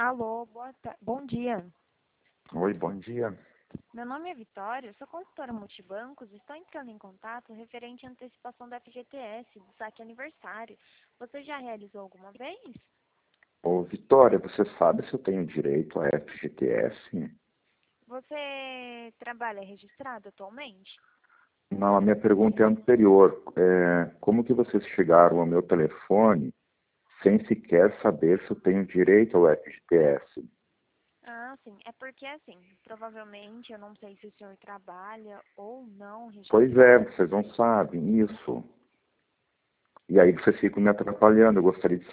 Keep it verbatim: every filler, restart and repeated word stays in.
Alô, boa ta- bom dia. Oi, bom dia. Meu nome é Vitória, sou consultora multibancos e estou entrando em contato referente à antecipação da F G T S, do saque aniversário. Você já realizou alguma vez? Ô, Vitória, você sabe se eu tenho direito a F G T S? Você trabalha registrado atualmente? Não, a minha pergunta é anterior. É, como que vocês chegaram ao meu telefone sem sequer saber se eu tenho direito ao F G T S? Ah, sim. É porque, assim, provavelmente, eu não sei se o senhor trabalha ou não Pois é, registrado. vocês não sabem isso. E aí vocês ficam me atrapalhando. Eu gostaria de